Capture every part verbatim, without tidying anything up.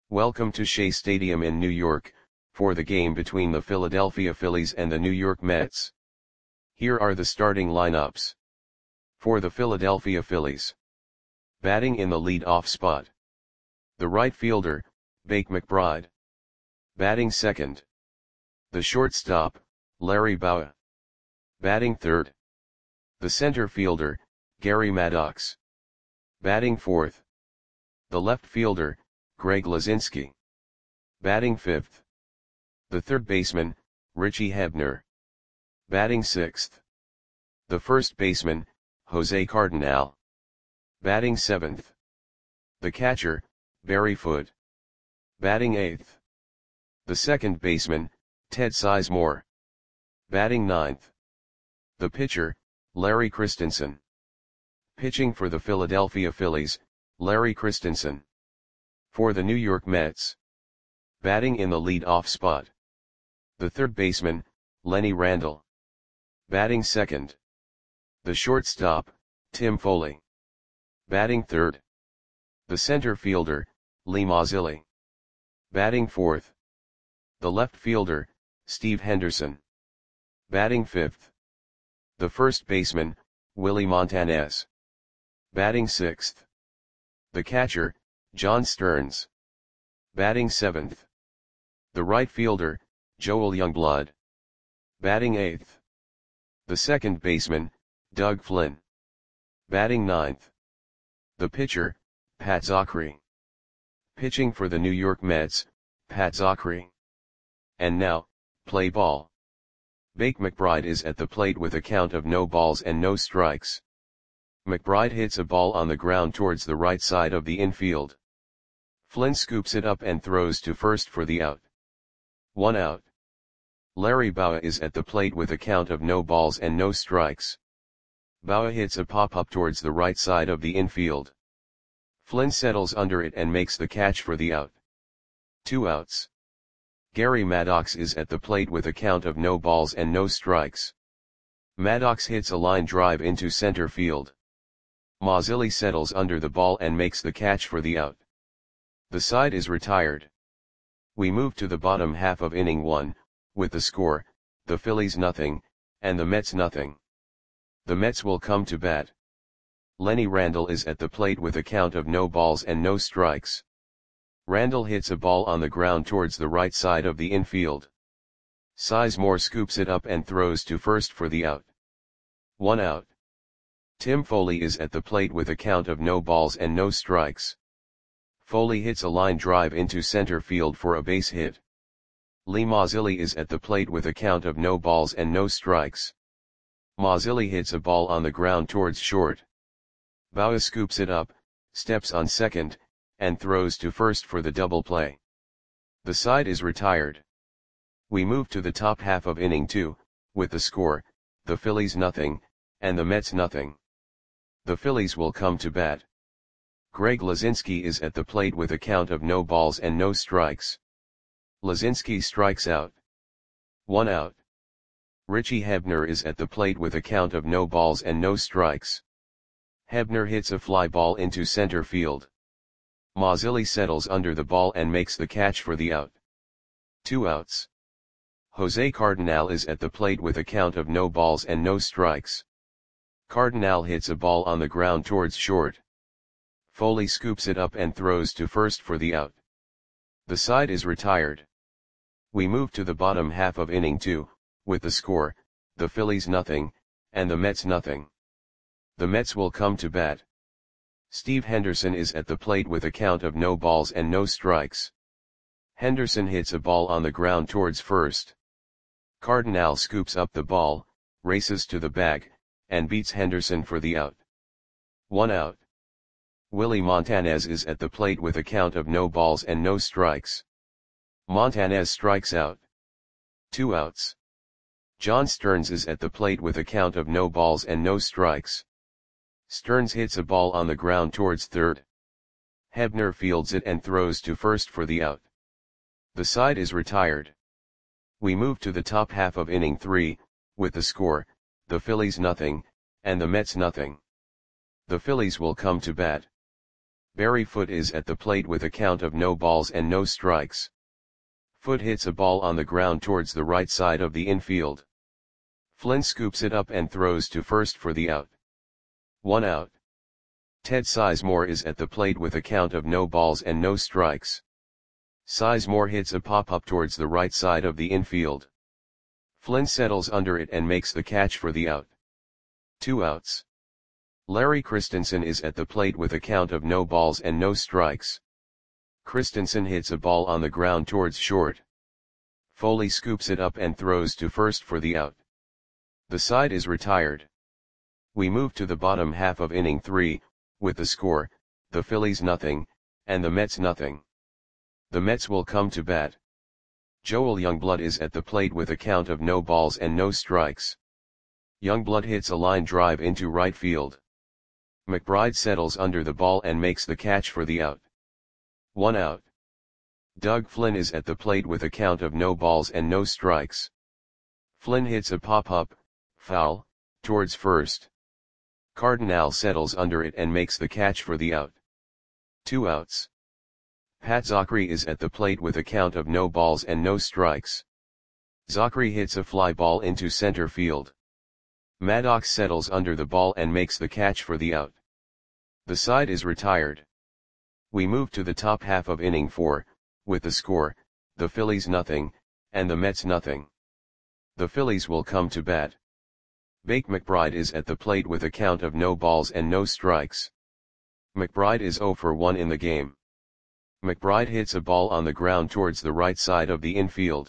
Welcome to Shea Stadium in New York, for the game between the Philadelphia Phillies and the New York Mets. Here are the starting lineups. For the Philadelphia Phillies. Batting in the lead-off spot. The right fielder, Bake McBride. Batting second. The shortstop, Larry Bowa. Batting third. The center fielder, Gary Maddox. Batting fourth. The left fielder, Greg Luzinski. Batting fifth. The third baseman, Richie Hebner. Batting sixth. The first baseman, Jose Cardinal. Batting seventh. The catcher, Barry Foote. Batting eighth. The second baseman, Ted Sizemore. Batting ninth. The pitcher, Larry Christensen. Pitching for the Philadelphia Phillies, Larry Christensen. For the New York Mets. Batting in the lead-off spot. The third baseman, Lenny Randle. Batting second. The shortstop, Tim Foley. Batting third. The center fielder, Lee Mazzilli. Batting fourth. The left fielder, Steve Henderson. Batting fifth. The first baseman, Willie Montanez. Batting sixth. The catcher, John Stearns. Batting seventh. The right fielder, Joel Youngblood. Batting eighth. The second baseman, Doug Flynn. Batting ninth. The pitcher, Pat Zachry. Pitching for the New York Mets, Pat Zachry. And now, play ball. Bake McBride is at the plate with a count of no balls and no strikes. McBride hits a ball on the ground towards the right side of the infield. Flynn scoops it up and throws to first for the out. One out. Larry Bowa is at the plate with a count of no balls and no strikes. Bowa hits a pop-up towards the right side of the infield. Flynn settles under it and makes the catch for the out. Two outs. Gary Maddox is at the plate with a count of no balls and no strikes. Maddox hits a line drive into center field. Mazzilli settles under the ball and makes the catch for the out. The side is retired. We move to the bottom half of inning one, with the score, the Phillies nothing, and the Mets nothing. The Mets will come to bat. Lenny Randle is at the plate with a count of no balls and no strikes. Randle hits a ball on the ground towards the right side of the infield. Sizemore scoops it up and throws to first for the out. One out. Tim Foley is at the plate with a count of no balls and no strikes. Foley hits a line drive into center field for a base hit. Lee Mazzilli is at the plate with a count of no balls and no strikes. Mazzilli hits a ball on the ground towards short. Bowa scoops it up, steps on second, and throws to first for the double play. The side is retired. We move to the top half of inning two, with the score, the Phillies nothing, and the Mets nothing. The Phillies will come to bat. Greg Luzinski is at the plate with a count of no balls and no strikes. Luzinski strikes out. One out. Richie Hebner is at the plate with a count of no balls and no strikes. Hebner hits a fly ball into center field. Mazzilli settles under the ball and makes the catch for the out. Two outs. Jose Cardinal is at the plate with a count of no balls and no strikes. Cardinal hits a ball on the ground towards short. Foley scoops it up and throws to first for the out. The side is retired. We move to the bottom half of inning two, with the score, the Phillies nothing, and the Mets nothing. The Mets will come to bat. Steve Henderson is at the plate with a count of no balls and no strikes. Henderson hits a ball on the ground towards first. Cardinal scoops up the ball, races to the bag, and beats Henderson for the out. One out. Willie Montanez is at the plate with a count of no balls and no strikes. Montanez strikes out. Two outs. John Stearns is at the plate with a count of no balls and no strikes. Stearns hits a ball on the ground towards third. Hebner fields it and throws to first for the out. The side is retired. We move to the top half of inning three, with the score, the Phillies nothing, and the Mets nothing. The Phillies will come to bat. Barry Foote is at the plate with a count of no balls and no strikes. Foote hits a ball on the ground towards the right side of the infield. Flynn scoops it up and throws to first for the out. One out. Ted Sizemore is at the plate with a count of no balls and no strikes. Sizemore hits a pop-up towards the right side of the infield. Flynn settles under it and makes the catch for the out. Two outs. Larry Christensen is at the plate with a count of no balls and no strikes. Christensen hits a ball on the ground towards short. Foley scoops it up and throws to first for the out. The side is retired. We move to the bottom half of inning three, with the score, the Phillies nothing, and the Mets nothing. The Mets will come to bat. Joel Youngblood is at the plate with a count of no balls and no strikes. Youngblood hits a line drive into right field. McBride settles under the ball and makes the catch for the out. One out. Doug Flynn is at the plate with a count of no balls and no strikes. Flynn hits a pop-up, foul, towards first. Cardinal settles under it and makes the catch for the out. Two outs. Pat Zachry is at the plate with a count of no balls and no strikes. Zachry hits a fly ball into center field. Maddox settles under the ball and makes the catch for the out. The side is retired. We move to the top half of inning four, with the score, the Phillies nothing, and the Mets nothing. The Phillies will come to bat. Bake McBride is at the plate with a count of no balls and no strikes. McBride is oh for one in the game. McBride hits a ball on the ground towards the right side of the infield.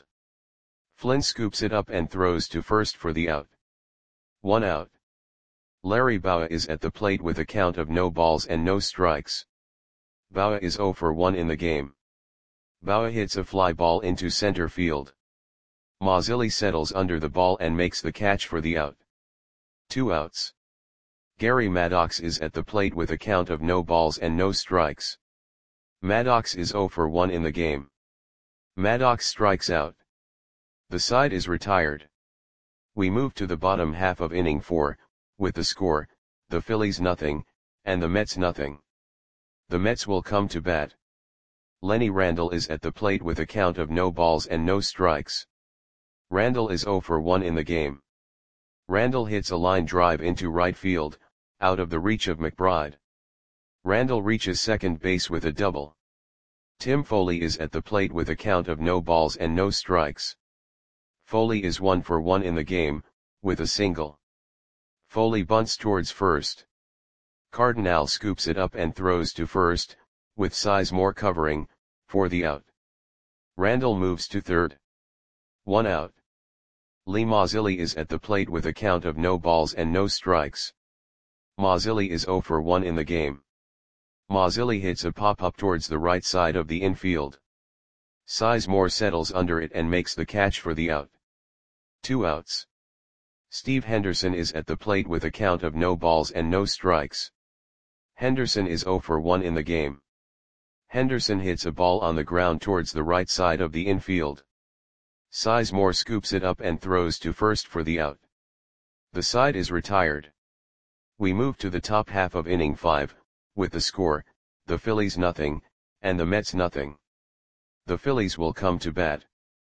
Flynn scoops it up and throws to first for the out. One out. Larry Bowa is at the plate with a count of no balls and no strikes. Bowa is oh for one in the game. Bowa hits a fly ball into center field. Mazzilli settles under the ball and makes the catch for the out. Two outs. Gary Maddox is at the plate with a count of no balls and no strikes. Maddox is oh for one in the game. Maddox strikes out. The side is retired. We move to the bottom half of inning four, with the score, the Phillies nothing, and the Mets nothing. The Mets will come to bat. Lenny Randle is at the plate with a count of no balls and no strikes. Randle is oh for one in the game. Randle hits a line drive into right field, out of the reach of McBride. Randle reaches second base with a double. Tim Foley is at the plate with a count of no balls and no strikes. Foley is one for one in the game, with a single. Foley bunts towards first. Cardinal scoops it up and throws to first, with Sizemore covering, for the out. Randle moves to third. One out. Lee Mazzilli is at the plate with a count of no balls and no strikes. Mazzilli is oh for one in the game. Mazzilli hits a pop-up towards the right side of the infield. Sizemore settles under it and makes the catch for the out. Two outs. Steve Henderson is at the plate with a count of no balls and no strikes. Henderson is oh for one in the game. Henderson hits a ball on the ground towards the right side of the infield. Sizemore scoops it up and throws to first for the out. The side is retired. We move to the top half of inning five, with the score, the Phillies nothing, and the Mets nothing. The Phillies will come to bat.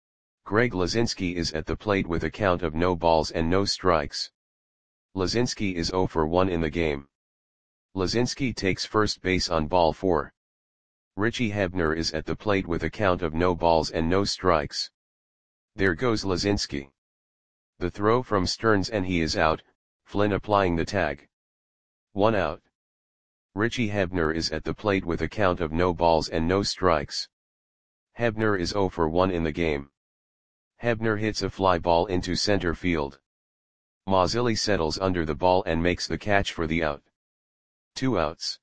Greg Lazinski is at the plate with a count of no balls and no strikes. Lazinski is oh for one in the game. Lazinski takes first base on ball four. Richie Hebner is at the plate with a count of no balls and no strikes. There goes Lazinski. The throw from Stearns and he is out, Flynn applying the tag. One out. Richie Hebner is at the plate with a count of no balls and no strikes. Hebner is oh for one in the game. Hebner hits a fly ball into center field. Mazzilli settles under the ball and makes the catch for the out. Two outs.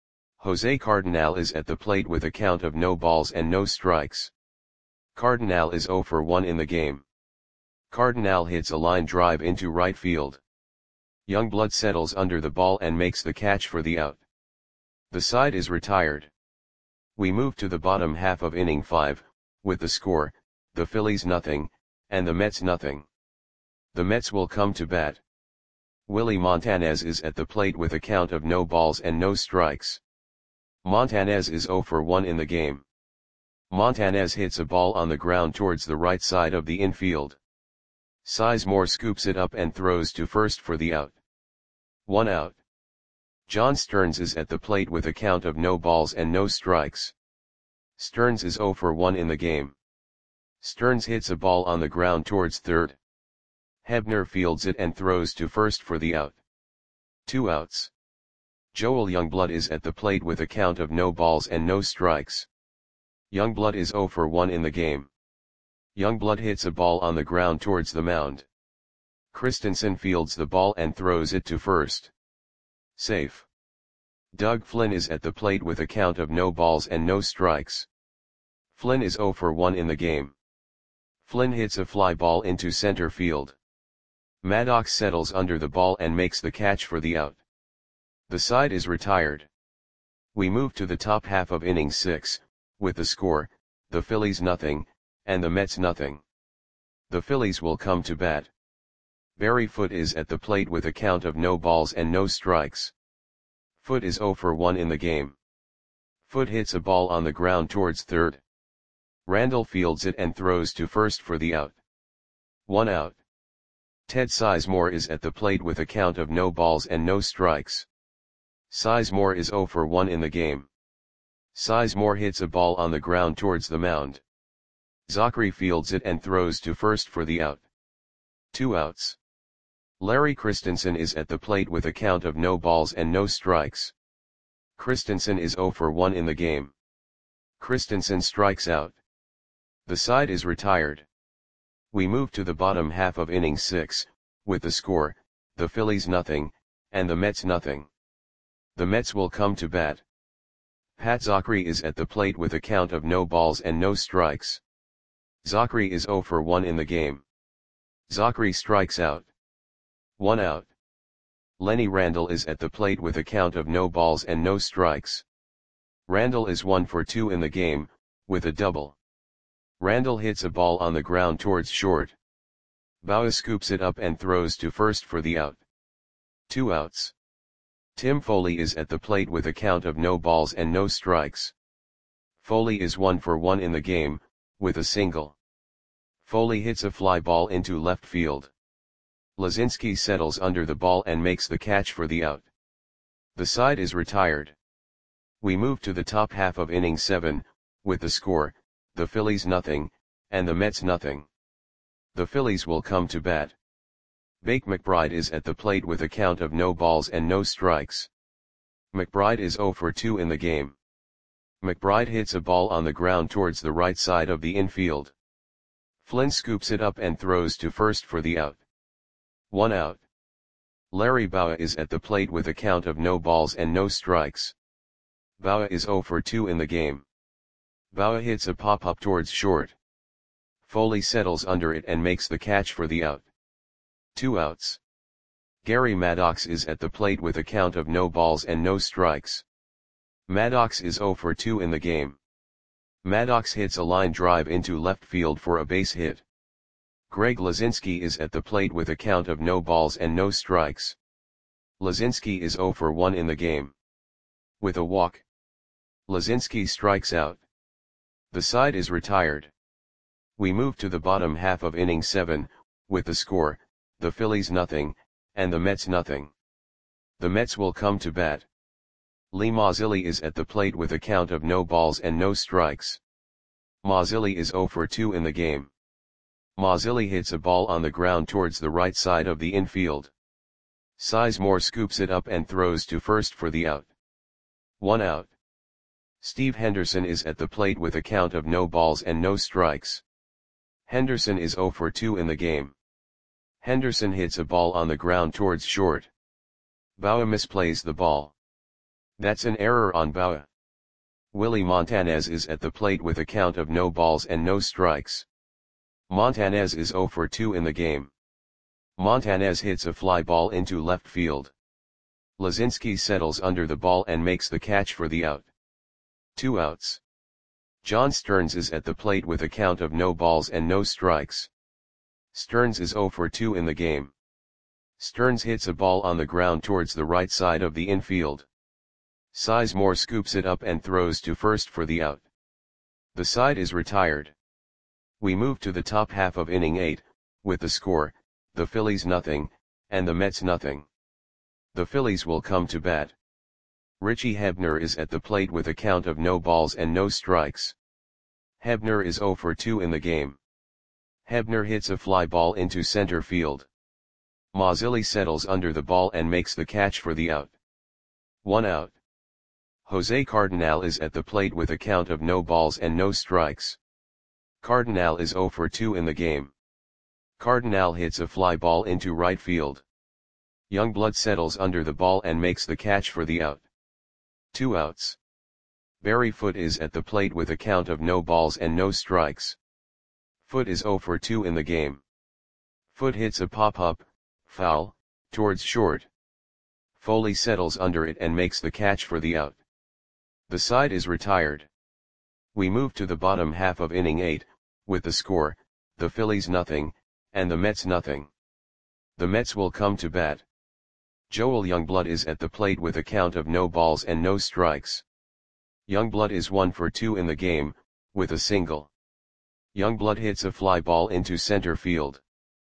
Jose Cardinal is at the plate with a count of no balls and no strikes. Cardinal is oh for one in the game. Cardinal hits a line drive into right field. Youngblood settles under the ball and makes the catch for the out. The side is retired. We move to the bottom half of inning five, with the score, the Phillies nothing, and the Mets nothing. The Mets will come to bat. Willie Montanez is at the plate with a count of no balls and no strikes. Montanez is zero for one in the game. Montanez hits a ball on the ground towards the right side of the infield. Sizemore scoops it up and throws to first for the out. One out. John Stearns is at the plate with a count of no balls and no strikes. Stearns is zero for one in the game. Stearns hits a ball on the ground towards third. Hebner fields it and throws to first for the out. Two outs. Joel Youngblood is at the plate with a count of no balls and no strikes. Youngblood is zero for one in the game. Youngblood hits a ball on the ground towards the mound. Christensen fields the ball and throws it to first. Safe. Doug Flynn is at the plate with a count of no balls and no strikes. Flynn is zero for one in the game. Flynn hits a fly ball into center field. Maddox settles under the ball and makes the catch for the out. The side is retired. We move to the top half of inning six, with the score, the Phillies nothing, and the Mets nothing. The Phillies will come to bat. Barry Foote is at the plate with a count of no balls and no strikes. Foote is zero for one in the game. Foote hits a ball on the ground towards third. Randall fields it and throws to first for the out. One out. Ted Sizemore is at the plate with a count of no balls and no strikes. Sizemore is zero for one in the game. Sizemore hits a ball on the ground towards the mound. Zachary fields it and throws to first for the out. Two outs. Larry Christensen is at the plate with a count of no balls and no strikes. Christensen is zero for one in the game. Christensen strikes out. The side is retired. We move to the bottom half of inning six, with the score, the Phillies nothing, and the Mets nothing. The Mets will come to bat. Pat Zachary is at the plate with a count of no balls and no strikes. Zachary is zero for one in the game. Zachary strikes out. One out. Lenny Randall is at the plate with a count of no balls and no strikes. Randall is one for two in the game, with a double. Randall hits a ball on the ground towards short. Baugh scoops it up and throws to first for the out. Two outs. Tim Foley is at the plate with a count of no balls and no strikes. Foley is one for one in the game, with a single. Foley hits a fly ball into left field. Lazinski settles under the ball and makes the catch for the out. The side is retired. We move to the top half of inning seven, with the score, the Phillies nothing, and the Mets nothing. The Phillies will come to bat. Bake McBride is at the plate with a count of no balls and no strikes. McBride is zero for two in the game. McBride hits a ball on the ground towards the right side of the infield. Flynn scoops it up and throws to first for the out. One out. Larry Baugh is at the plate with a count of no balls and no strikes. Baugh is zero for two in the game. Baugh hits a pop-up towards short. Foley settles under it and makes the catch for the out. Two outs. Gary Maddox is at the plate with a count of no balls and no strikes. Maddox is zero for two in the game. Maddox hits a line drive into left field for a base hit. Greg Lazinski is at the plate with a count of no balls and no strikes. Lazinski is zero for one in the game. With a walk. Lazinski strikes out. The side is retired. We move to the bottom half of inning seven, with the score, the Phillies nothing, and the Mets nothing. The Mets will come to bat. Lee Mazzilli is at the plate with a count of no balls and no strikes. Mazzilli is zero for two in the game. Mazzilli hits a ball on the ground towards the right side of the infield. Sizemore scoops it up and throws to first for the out. One out. Steve Henderson is at the plate with a count of no balls and no strikes. Henderson is zero for two in the game. Henderson hits a ball on the ground towards short. Baugh misplays the ball. That's an error on Baugh. Willie Montanez is at the plate with a count of no balls and no strikes. Montanez is zero for two in the game. Montanez hits a fly ball into left field. Lazinski settles under the ball and makes the catch for the out. Two outs. John Stearns is at the plate with a count of no balls and no strikes. Stearns is zero for two in the game. Stearns hits a ball on the ground towards the right side of the infield. Sizemore scoops it up and throws to first for the out. The side is retired. We move to the top half of inning eight, with the score, the Phillies nothing, and the Mets nothing. The Phillies will come to bat. Richie Hebner is at the plate with a count of no balls and no strikes. Hebner is oh for two in the game. Hebner hits a fly ball into center field. Mazzilli settles under the ball and makes the catch for the out. One out. Jose Cardinal is at the plate with a count of no balls and no strikes. Cardinal is oh for two in the game. Cardinal hits a fly ball into right field. Youngblood settles under the ball and makes the catch for the out. Two outs. Barry Foote is at the plate with a count of no balls and no strikes. Foote is oh for two in the game. Foote hits a pop-up, foul, towards short. Foley settles under it and makes the catch for the out. The side is retired. We move to the bottom half of inning eight, with the score, the Phillies nothing, and the Mets nothing. The Mets will come to bat. Joel Youngblood is at the plate with a count of no balls and no strikes. Youngblood is one for two in the game, with a single. Youngblood hits a fly ball into center field.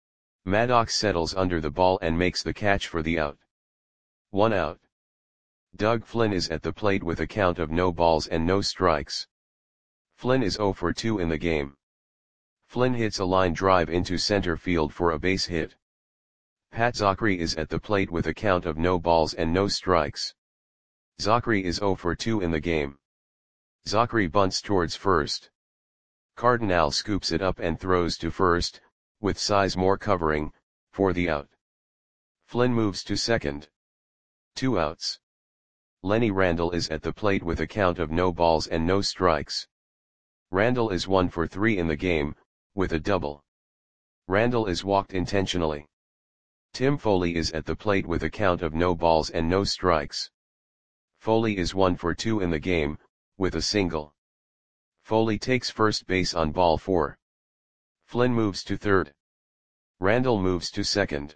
Maddox settles under the ball and makes the catch for the out. One out. Doug Flynn is at the plate with a count of no balls and no strikes. Flynn is oh for two in the game. Flynn hits a line drive into center field for a base hit. Pat Zachry is at the plate with a count of no balls and no strikes. Zachry is oh for two in the game. Zachry bunts towards first. Cardinal scoops it up and throws to first, with Sizemore covering, for the out. Flynn moves to second. Two outs. Lenny Randle is at the plate with a count of no balls and no strikes. Randle is one for three in the game, with a double. Randle is walked intentionally. Tim Foley is at the plate with a count of no balls and no strikes. Foley is one for two in the game, with a single. Foley takes first base on ball four. Flynn moves to third. Randle moves to second.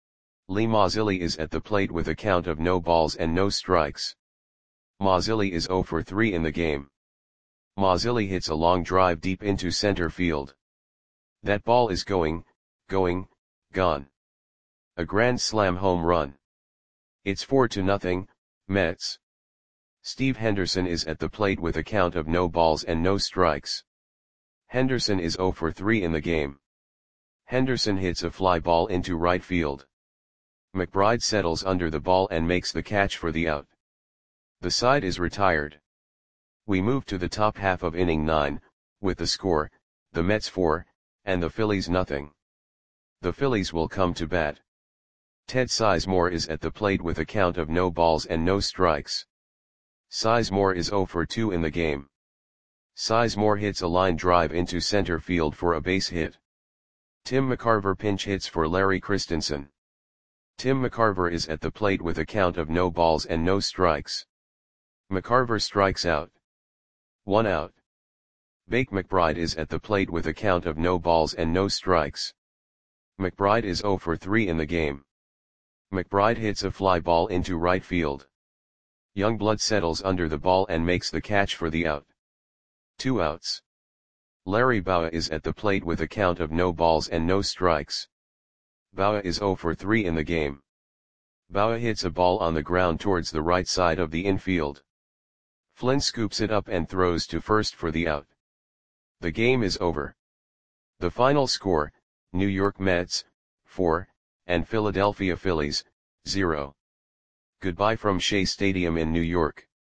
Lee Mazzilli is at the plate with a count of no balls and no strikes. Mazzilli is oh for three in the game. Mazzilli hits a long drive deep into center field. That ball is going, going, gone. A grand slam home run. It's four to nothing, Mets. Steve Henderson is at the plate with a count of no balls and no strikes. Henderson is oh for three in the game. Henderson hits a fly ball into right field. McBride settles under the ball and makes the catch for the out. The side is retired. We move to the top half of inning nine, with the score, the Mets four, and the Phillies nothing. The Phillies will come to bat. Ted Sizemore is at the plate with a count of no balls and no strikes. Sizemore is oh for two in the game. Sizemore hits a line drive into center field for a base hit. Tim McCarver pinch hits for Larry Christensen. Tim McCarver is at the plate with a count of no balls and no strikes. McCarver strikes out. One out. Bake McBride is at the plate with a count of no balls and no strikes. McBride is oh for three in the game. McBride hits a fly ball into right field. Youngblood settles under the ball and makes the catch for the out. Two outs. Larry Bowa is at the plate with a count of no balls and no strikes. Bowa is oh for three in the game. Bowa hits a ball on the ground towards the right side of the infield. Flynn scoops it up and throws to first for the out. The game is over. The final score, New York Mets, four, and Philadelphia Phillies, zero. Goodbye from Shea Stadium in New York.